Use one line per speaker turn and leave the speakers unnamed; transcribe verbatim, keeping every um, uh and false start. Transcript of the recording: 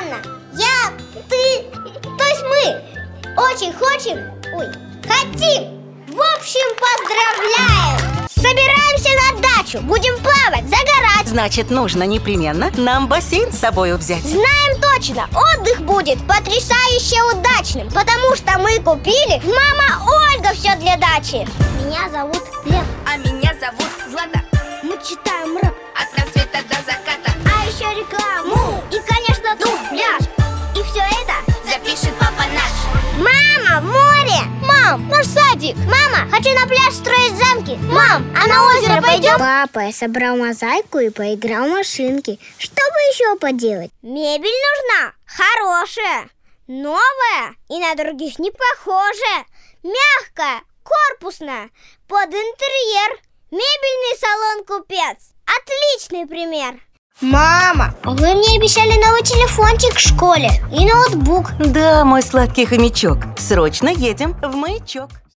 Анна, я, ты, то есть мы очень хотим, ой, хотим. В общем, поздравляем! Собираемся на дачу, будем плавать, загорать.
Значит, нужно непременно нам бассейн с собой взять.
Знаем точно, отдых будет потрясающе удачным, потому что мы купили в «Мама Ольга» все для дачи. Меня зовут Лев.
А меня зовут Злата.
Мы читаем рэп.
От рассвета до заката.
А еще рекламу. И, конечно, дубляж. И все это
запишет папа наш.
Мама, море. Мам, наш садик. Мама, хочу на пляж строить замки. Мам, а на озеро пойдем?
Папа, я собрал мозаику и поиграл в машинки. Что бы еще поделать?
Мебель нужна, хорошая, новая и на других не похожая, мягкая, корпусная, под интерьер. Мебельный салон «Купец». Отличный пример.
Мама, вы мне обещали новый телефончик в школе и ноутбук.
Да, мой сладкий хомячок, срочно едем в маячок.